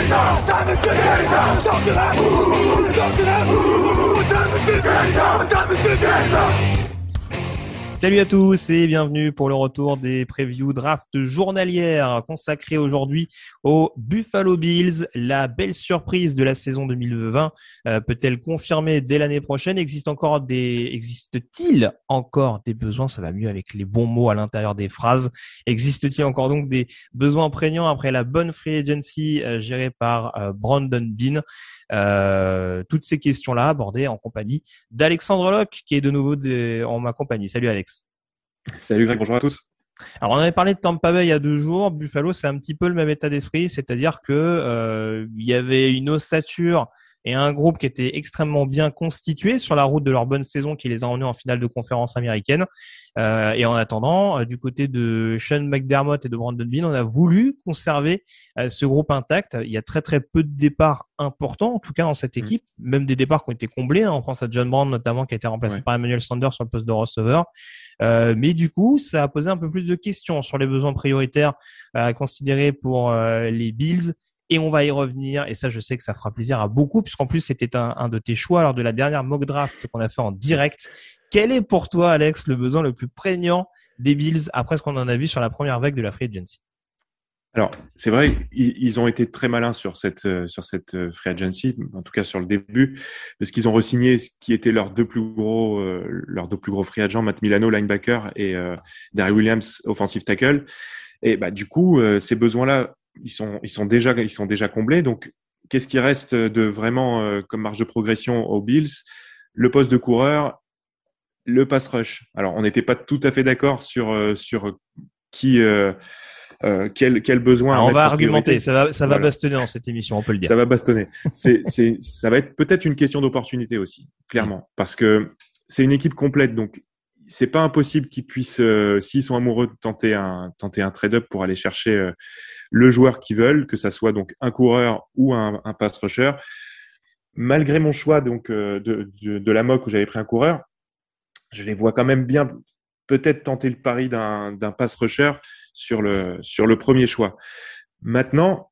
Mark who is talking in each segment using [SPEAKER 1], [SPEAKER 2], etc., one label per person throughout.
[SPEAKER 1] Salut à tous et bienvenue pour le retour des previews draft journalières consacrées aujourd'hui aux Buffalo Bills. La belle surprise de la saison 2020 peut-elle confirmer dès l'année prochaine? Existe-t-il encore des besoins? Ça va mieux avec les bons mots à l'intérieur des phrases. Existe-t-il encore donc des besoins prégnants après la bonne free agency gérée par Brandon Beane? Toutes ces questions-là abordées en compagnie d'Alexandre Locke qui est de nouveau en ma compagnie. Salut Alex.
[SPEAKER 2] Salut Greg, bonjour à tous.
[SPEAKER 1] Alors on avait parlé de Tampa Bay il y a 2 jours. Buffalo, c'est un petit peu le même état d'esprit, c'est-à-dire que il y avait une ossature et un groupe qui était extrêmement bien constitué sur la route de leur bonne saison qui les a emmenés en finale de conférence américaine. Et en attendant, du côté de Sean McDermott et de Brandon Beane, on a voulu conserver ce groupe intact. Il y a très très peu de départs importants, en tout cas dans cette équipe, même des départs qui ont été comblés. On pense à John Brown notamment, qui a été remplacé par Emmanuel Sanders sur le poste de receveur. Mais du coup, ça a posé un peu plus de questions sur les besoins prioritaires à considérer pour les Bills. Et on va y revenir. Et ça, je sais que ça fera plaisir à beaucoup, puisqu'en plus, c'était un de tes choix lors de la dernière mock draft qu'on a fait en direct. Quel est pour toi, Alex, le besoin le plus prégnant des Bills après ce qu'on en a vu sur la première vague de la free agency?
[SPEAKER 2] Alors, c'est vrai, ils ont été très malins sur cette free agency, en tout cas sur le début, parce qu'ils ont re-signé ce qui étaient leurs deux plus gros free agents, Matt Milano, linebacker, et Darry Williams, offensive tackle. Et du coup, ces besoins-là, ils sont déjà comblés. Donc, qu'est-ce qui reste de vraiment comme marge de progression aux Bills? Le poste de coureur, le pass rush. Alors, on n'était pas tout à fait d'accord sur qui quel besoin.
[SPEAKER 1] Alors, on va argumenter. Ça va bastonner dans cette émission, on peut le dire.
[SPEAKER 2] Ça va bastonner. Ça va être peut-être une question d'opportunité aussi, clairement, parce que c'est une équipe complète. Donc, c'est pas impossible qu'ils puissent, s'ils sont amoureux, de tenter un trade-up pour aller chercher le joueur qu'ils veulent, que ça soit donc un coureur ou un pass rusher. Malgré mon choix donc de la mock où j'avais pris un coureur, je les vois quand même bien peut-être tenter le pari d'un pass rusher sur le premier choix. Maintenant,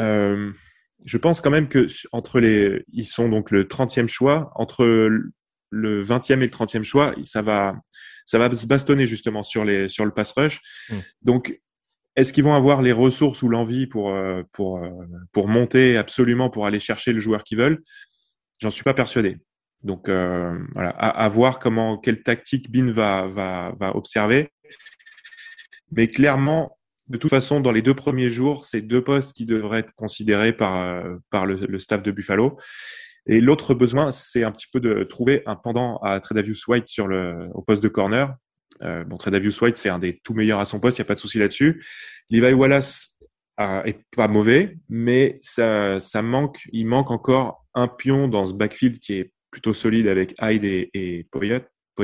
[SPEAKER 2] je pense quand même que ils sont donc le 30e choix, entre le 20e et le 30e choix, ça va se bastonner justement sur le pass rush. Donc, est-ce qu'ils vont avoir les ressources ou l'envie pour monter absolument pour aller chercher le joueur qu'ils veulent? J'en suis pas persuadé. Donc voilà, à voir quelle tactique Beane va observer. Mais clairement, de toute façon, dans les 2 premiers jours, c'est 2 postes qui devraient être considérés par le staff de Buffalo. Et l'autre besoin, c'est un petit peu de trouver un pendant à Tre'Davious White au poste de corner. Tre'Davious White, c'est un des tout meilleurs à son poste, il n'y a pas de souci là-dessus. Levi Wallace est pas mauvais, mais il manque encore un pion dans ce backfield qui est plutôt solide avec Hyde et Poyer.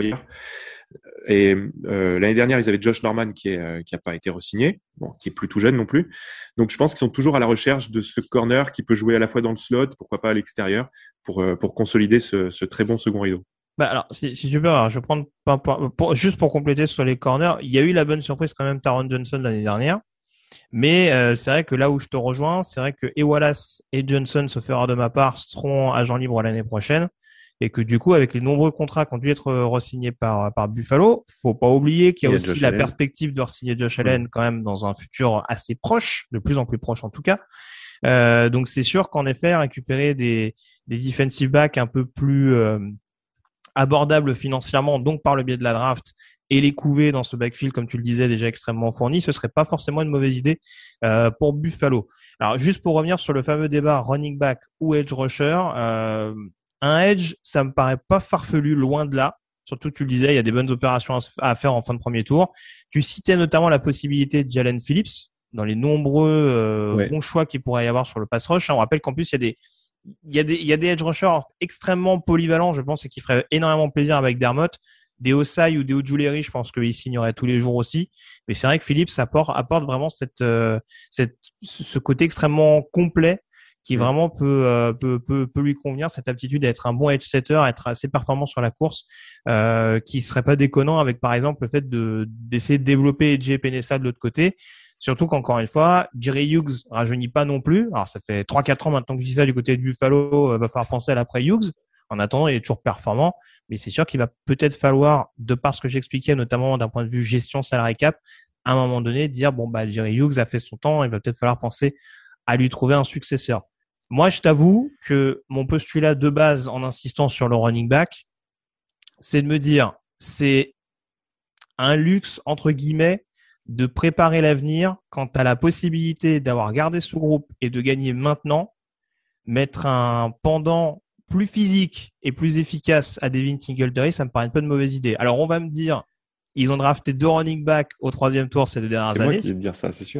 [SPEAKER 2] Et l'année dernière, ils avaient Josh Norman qui a pas été re-signé, qui est plus tout jeune non plus. Donc je pense qu'ils sont toujours à la recherche de ce corner qui peut jouer à la fois dans le slot, pourquoi pas à l'extérieur, pour consolider ce très bon second rideau.
[SPEAKER 1] Alors, si tu peux, je vais prendre juste pour compléter sur les corners. Il y a eu la bonne surprise quand même, Taron Johnson l'année dernière. Mais c'est vrai que là où je te rejoins, c'est vrai que Wallace et Johnson, sauf erreur de ma part, seront agents libres l'année prochaine. Et que du coup, avec les nombreux contrats qui ont dû être re-signés par Buffalo, faut pas oublier qu'il y a aussi la perspective de re-signer Josh Allen quand même dans un futur assez proche, de plus en plus proche en tout cas. Donc c'est sûr qu'en effet, récupérer des defensive backs un peu plus abordables financièrement, donc par le biais de la draft, et les couver dans ce backfield, comme tu le disais, déjà extrêmement fourni, ce serait pas forcément une mauvaise idée pour Buffalo. Alors juste pour revenir sur le fameux débat running back ou edge rusher, un edge, ça me paraît pas farfelu, loin de là. Surtout, tu le disais, il y a des bonnes opérations à faire en fin de premier tour. Tu citais notamment la possibilité de Jalen Phillips dans les nombreux bons choix qu'il pourrait y avoir sur le pass rush. On rappelle qu'en plus, il y a des edge rushers extrêmement polyvalents, je pense, et qui feraient énormément plaisir avec McDermott. Des Osai ou des Ojulari, je pense qu'ils signeraient tous les jours aussi. Mais c'est vrai que Phillips apporte vraiment ce côté extrêmement complet qui vraiment peut lui convenir, cette aptitude à être un bon edge setter, à être assez performant sur la course, qui serait pas déconnant avec, par exemple, le fait d'essayer de développer Edge Penessa de l'autre côté. Surtout qu'encore une fois, Jerry Hughes rajeunit pas non plus. Alors, ça fait 3-4 ans maintenant que je dis ça du côté de Buffalo. Va falloir penser à l'après Hughes. En attendant, il est toujours performant. Mais c'est sûr qu'il va peut-être falloir, de par ce que j'expliquais, notamment d'un point de vue gestion salary cap, à un moment donné, dire, bon, bah, Jerry Hughes a fait son temps. Il va peut-être falloir penser à lui trouver un successeur. Moi, je t'avoue que mon postulat de base, en insistant sur le running back, c'est de me dire, c'est un luxe, entre guillemets, de préparer l'avenir quand tu as la possibilité d'avoir gardé ce groupe et de gagner maintenant, mettre un pendant plus physique et plus efficace à Devin Singletary, ça me paraît pas une mauvaise idée. Alors, on va me dire, ils ont drafté 2 running backs au 3e tour ces 2 dernières années.
[SPEAKER 2] C'est moi qui vais te dire ça, c'est sûr.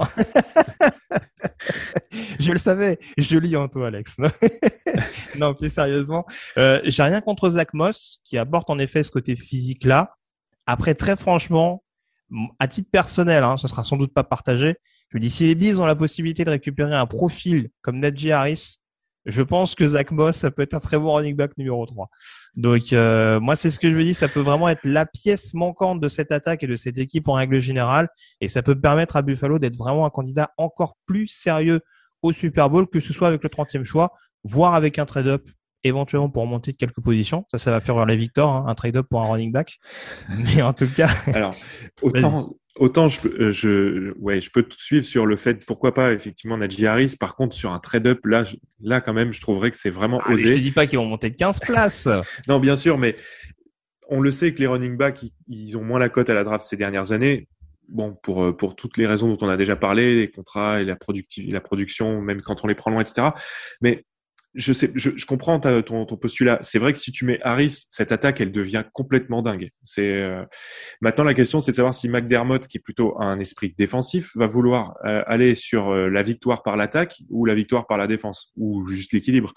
[SPEAKER 1] Je le savais, je lis en toi, Alex. Non, plus sérieusement, j'ai rien contre Zach Moss, qui apporte en effet ce côté physique-là. Après, très franchement, à titre personnel, ce sera sans doute pas partagé. Je me dis, si les Bills ont la possibilité de récupérer un profil comme Najee Harris, je pense que Zach Moss, ça peut être un très bon running back numéro 3. Donc, moi, c'est ce que je me dis, ça peut vraiment être la pièce manquante de cette attaque et de cette équipe en règle générale. Et ça peut permettre à Buffalo d'être vraiment un candidat encore plus sérieux au Super Bowl, que ce soit avec le 30e choix, voire avec un trade-up, éventuellement pour remonter de quelques positions. Ça va faire vers les victoires, un trade-up pour un running back. Mais en tout cas.
[SPEAKER 2] Alors, autant je peux te suivre sur le fait, pourquoi pas, effectivement, Najee Harris. Par contre, sur un trade-up, là, quand même, je trouverais que c'est vraiment osé.
[SPEAKER 1] Je te dis pas qu'ils vont monter de 15 places.
[SPEAKER 2] Non, bien sûr, mais on le sait que les running backs, ils ont moins la cote à la draft ces dernières années. Bon, pour toutes les raisons dont on a déjà parlé, les contrats et la production, même quand on les prend loin, etc. Mais je comprends ton postulat. C'est vrai que si tu mets Harris, cette attaque, elle devient complètement dingue. Maintenant, la question, c'est de savoir si McDermott, qui est plutôt un esprit défensif, va vouloir aller sur la victoire par l'attaque ou la victoire par la défense, ou juste l'équilibre.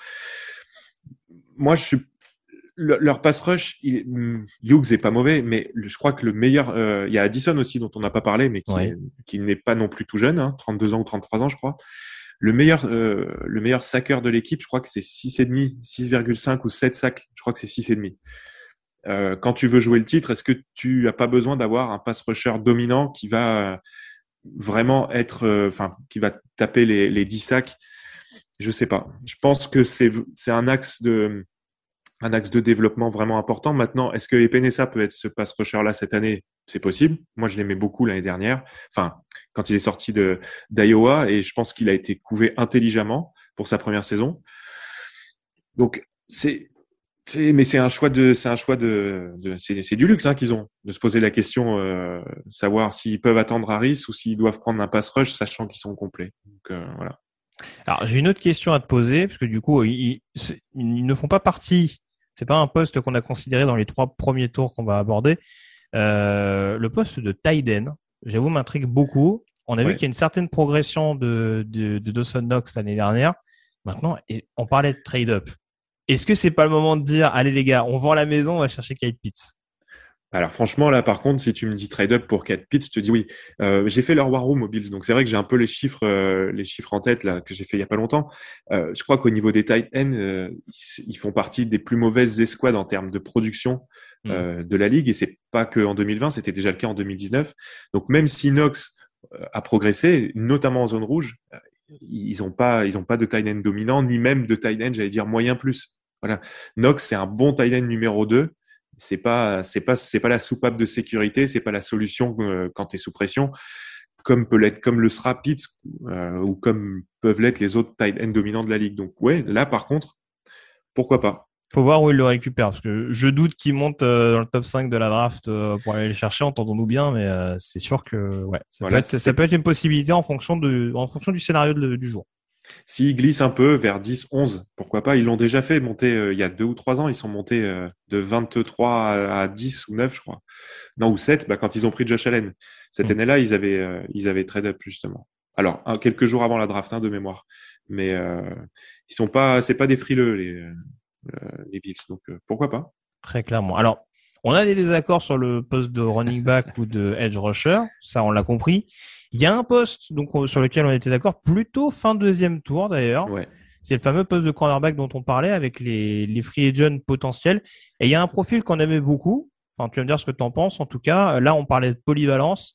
[SPEAKER 2] Moi, leur pass rush, Hughes est pas mauvais, mais je crois que le meilleur, il y a Addison aussi dont on n'a pas parlé, mais qui n'est pas non plus tout jeune, 32 ans ou 33 ans, je crois. Le meilleur sacker de l'équipe, je crois que c'est 6,5, 6,5 ou 7 sacs. Je crois que c'est 6,5. Quand tu veux jouer le titre, est-ce que tu as pas besoin d'avoir un pass rusher dominant qui va vraiment être, qui va taper les 10 sacs? Je sais pas. Je pense que c'est un axe de développement vraiment important. Maintenant, est-ce que Epenesa peut être ce pass rusher-là cette année? C'est possible. Moi, je l'aimais beaucoup l'année dernière. Enfin, quand il est sorti d'Iowa, et je pense qu'il a été couvé intelligemment pour sa première saison. Donc, mais c'est du luxe, qu'ils ont, de se poser la question, savoir s'ils peuvent attendre Harris ou s'ils doivent prendre un pass rush, sachant qu'ils sont complets. Donc, voilà.
[SPEAKER 1] Alors, j'ai une autre question à te poser, parce que du coup, ils ne font pas partie. C'est pas un poste qu'on a considéré dans les 3 premiers tours qu'on va aborder. Le poste de tight end, j'avoue, m'intrigue beaucoup. On a vu qu'il y a une certaine progression de Dawson Knox l'année dernière. Maintenant, on parlait de trade-up. Est-ce que c'est pas le moment de dire, allez les gars, on vend la maison, on va chercher Kyle Pitts?
[SPEAKER 2] Alors franchement, là, par contre, si tu me dis trade-up pour Kyle Pitts, je te dis oui. J'ai fait leur War Room aux Bills, donc c'est vrai que j'ai un peu les chiffres en tête là que j'ai fait il y a pas longtemps. Je crois qu'au niveau des tight ends, ils font partie des plus mauvaises escouades en termes de production de la ligue, et c'est pas que en 2020, c'était déjà le cas en 2019. Donc même si Knox a progressé, notamment en zone rouge, ils ont pas de tight end dominant, ni même de tight end, j'allais dire moyen plus. Voilà, Knox c'est un bon tight end numéro 2. C'est pas la soupape de sécurité, c'est pas la solution quand tu es sous pression, comme le sera Pitts ou comme peuvent l'être les autres tight ends dominants de la ligue. Donc ouais, là par contre, pourquoi pas?
[SPEAKER 1] Faut voir où il le récupère, parce que je doute qu'il monte dans le top 5 de la draft pour aller le chercher, entendons-nous bien, mais c'est sûr que ça peut être une possibilité en fonction du scénario du jour.
[SPEAKER 2] S'ils glissent un peu vers 10, 11, pourquoi pas? Ils l'ont déjà fait monter il y a 2 ou 3 ans. Ils sont montés de 23 à 10 ou 9, je crois. Non, ou 7, quand ils ont pris Josh Allen. Cette année-là, ils avaient trade up, justement. Alors, quelques jours avant la draft, de mémoire. Mais c'est pas des frileux, les Bills. Donc, pourquoi pas?
[SPEAKER 1] Très clairement. Alors, on a des désaccords sur le poste de running back ou de edge rusher. Ça, on l'a compris. Il y a un poste donc sur lequel on était d'accord, plutôt fin 2e tour d'ailleurs.
[SPEAKER 2] Ouais.
[SPEAKER 1] C'est le fameux poste de cornerback dont on parlait avec les free agents potentiels. Et il y a un profil qu'on aimait beaucoup. Enfin, tu vas me dire ce que tu en penses. En tout cas, là, on parlait de polyvalence.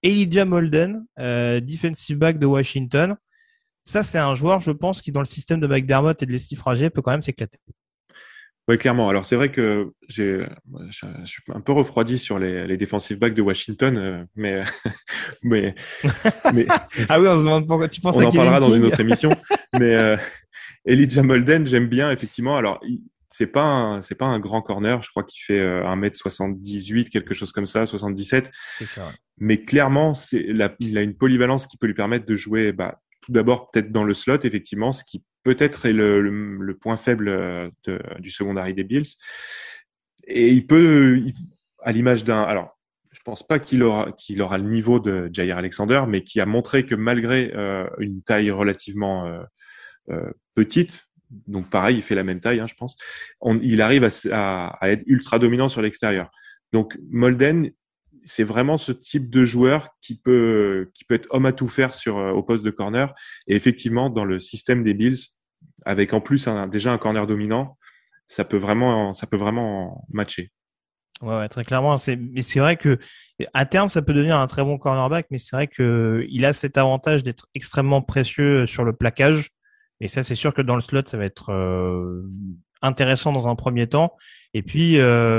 [SPEAKER 1] Elijah Molden, defensive back de Washington. Ça, c'est un joueur, je pense, qui dans le système de McDermott et de Leslie Frazier peut quand même s'éclater.
[SPEAKER 2] Oui, clairement. Alors c'est vrai que je suis un peu refroidi sur les defensive backs de Washington, mais, mais
[SPEAKER 1] Ah oui, on se demande pourquoi tu penses
[SPEAKER 2] on
[SPEAKER 1] à
[SPEAKER 2] en
[SPEAKER 1] Kevin
[SPEAKER 2] parlera dans
[SPEAKER 1] King.
[SPEAKER 2] une autre émission. Mais Elijah Molden, j'aime bien effectivement. Alors c'est pas un grand corner. Je crois qu'il fait 1m78, quelque chose comme ça, 77.
[SPEAKER 1] C'est ça. Ouais.
[SPEAKER 2] Mais clairement, il a une polyvalence qui peut lui permettre de jouer, tout d'abord peut-être dans le slot, effectivement, ce qui peut-être est le point faible du secondary des Bills. Et à l'image alors, je pense pas qu'il aura le niveau de Jair Alexander, mais qui a montré que malgré une taille relativement petite, donc pareil, il fait la même taille, hein, je pense, il arrive à être ultra dominant sur l'extérieur. Donc Molden, c'est vraiment ce type de joueur qui peut être homme à tout faire au poste de corner. Et effectivement, dans le système des Bills, avec en plus déjà un corner dominant, ça peut vraiment matcher.
[SPEAKER 1] Ouais, très clairement. Mais c'est vrai que à terme, ça peut devenir un très bon cornerback, mais c'est vrai que il a cet avantage d'être extrêmement précieux sur le plaquage. Et ça, c'est sûr que dans le slot, ça va être intéressant dans un premier temps. Et puis,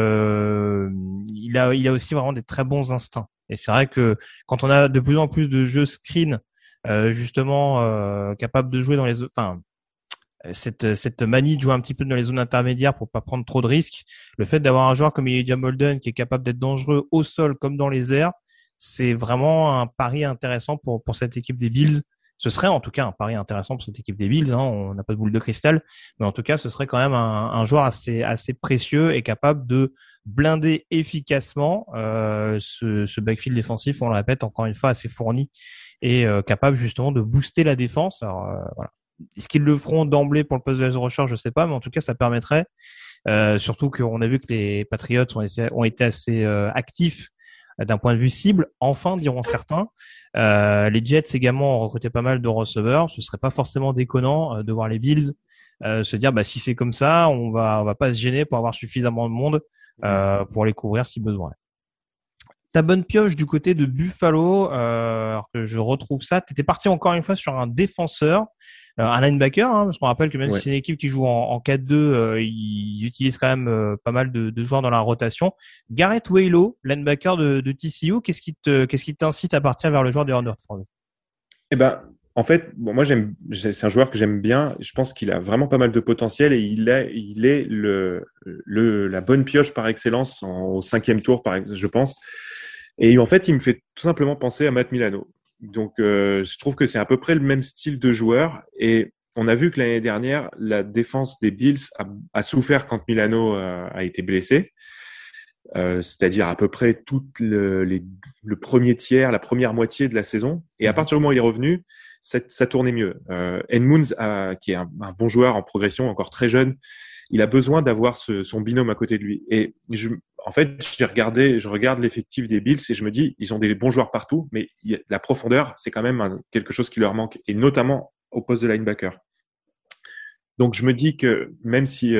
[SPEAKER 1] il a aussi vraiment des très bons instincts. Et c'est vrai que quand on a de plus en plus de jeux screen, justement, capables de jouer dans cette manie de jouer un petit peu dans les zones intermédiaires pour pas prendre trop de risques, le fait d'avoir un joueur comme Elijah Molden qui est capable d'être dangereux au sol comme dans les airs, c'est vraiment un pari intéressant pour cette équipe des Bills. Ce serait en tout cas un pari intéressant pour cette équipe des Bills. Hein. On n'a pas de boule de cristal, mais en tout cas, ce serait quand même un joueur assez précieux et capable de blinder efficacement ce backfield défensif. On le répète encore une fois, assez fourni et capable justement de booster la défense. Alors voilà. Est-ce qu'ils le feront d'emblée pour le poste de rusher? Je sais pas, mais en tout cas, ça permettrait. Surtout qu'on a vu que les Patriots ont été assez actifs d'un point de vue cible. Enfin, diront certains. Les Jets également ont recruté pas mal de receveurs. Ce serait pas forcément déconnant de voir les Bills se dire, si c'est comme ça, on va pas se gêner pour avoir suffisamment de monde pour les couvrir si besoin. Ta bonne pioche du côté de Buffalo, alors que je retrouve ça. Tu étais parti encore une fois sur un défenseur, un linebacker, hein, parce qu'on rappelle que même si c'est une équipe qui joue en 4-2, ils utilisent quand même pas mal de joueurs dans la rotation. Garrett Waylo, linebacker de TCU, qu'est-ce qui t'incite à partir vers le joueur des Rutherford?
[SPEAKER 2] Eh ben, en fait, moi c'est un joueur que j'aime bien. Je pense qu'il a vraiment pas mal de potentiel et il est la bonne pioche par excellence au 5e tour, je pense. Et en fait, il me fait tout simplement penser à Matt Milano. Donc, je trouve que c'est à peu près le même style de joueur. Et on a vu que l'année dernière, la défense des Bills a souffert quand Milano a été blessé. C'est-à-dire à peu près tout le premier tiers, la première moitié de la saison. Et à partir du moment où il est revenu, ça tournait mieux. Edmunds, qui est un bon joueur en progression, encore très jeune, il a besoin d'avoir son binôme à côté de lui. Et en fait, je regarde l'effectif des Bills et je me dis, ils ont des bons joueurs partout, mais la profondeur, c'est quand même quelque chose qui leur manque, et notamment au poste de linebacker. Donc, je me dis que même si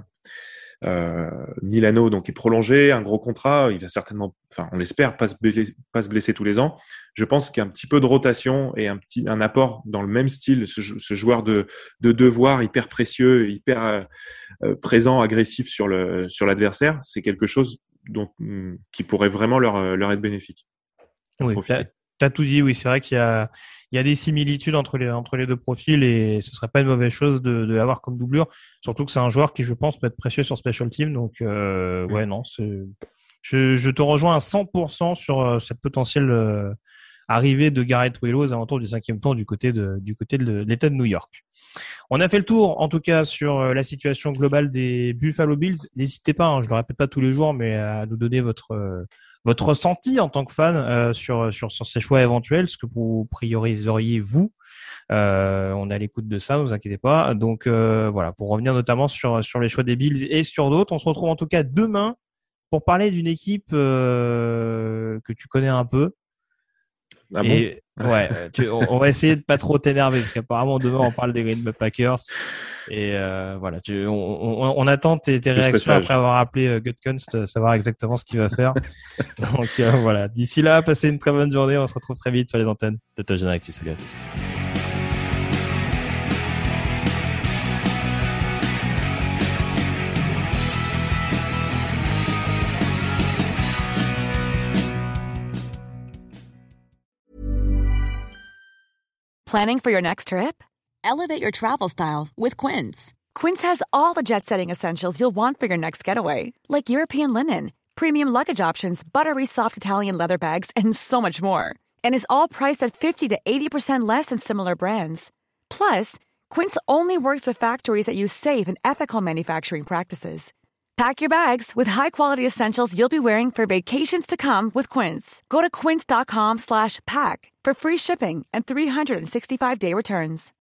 [SPEAKER 2] Milano donc est prolongé, un gros contrat, il va certainement, enfin on l'espère, pas se blesser tous les ans. Je pense qu'un petit peu de rotation et un apport dans le même style, ce joueur de devoir hyper précieux, hyper présent, agressif sur l'adversaire, c'est quelque chose qui pourrait vraiment leur être bénéfique.
[SPEAKER 1] Oui, t'as tout dit. Oui, c'est vrai qu'il y a des similitudes entre les deux profils et ce serait pas une mauvaise chose de l'avoir comme doublure. Surtout que c'est un joueur qui, je pense, peut être précieux sur Special Team. Donc, ouais, non, je te rejoins à 100% sur cette potentielle arrivée de Garrett Waylo aux alentours du 5e tour du côté de l'État de New York. On a fait le tour, en tout cas, sur la situation globale des Buffalo Bills. N'hésitez pas, hein, je le répète pas tous les jours, mais à nous donner votre ressenti en tant que fan sur ces choix éventuels, ce que vous prioriseriez vous. On est à l'écoute de ça, ne vous inquiétez pas. Donc voilà, pour revenir notamment sur les choix des Bills et sur d'autres, on se retrouve en tout cas demain pour parler d'une équipe que tu connais un peu.
[SPEAKER 2] Ah
[SPEAKER 1] et
[SPEAKER 2] bon
[SPEAKER 1] ouais, on va essayer de pas trop t'énerver parce qu'apparemment demain on parle des Green Bay Packers. Et voilà, on attend tes réactions après avoir appelé Gutkunst, savoir exactement ce qu'il va faire. Donc voilà, d'ici là, passez une très bonne journée. On se retrouve très vite sur les antennes de Touchdown Actu. Salut à tous.
[SPEAKER 3] Planning for your next trip? Elevate your travel style with Quince. Quince has all the jet-setting essentials you'll want for your next getaway, like European linen, premium luggage options, buttery soft Italian leather bags, and so much more. And is all priced at 50 to 80% less than similar brands. Plus, Quince only works with factories that use safe and ethical manufacturing practices. Pack your bags with high-quality essentials you'll be wearing for vacations to come with Quince. Go to quince.com/pack for free shipping and 365-day returns.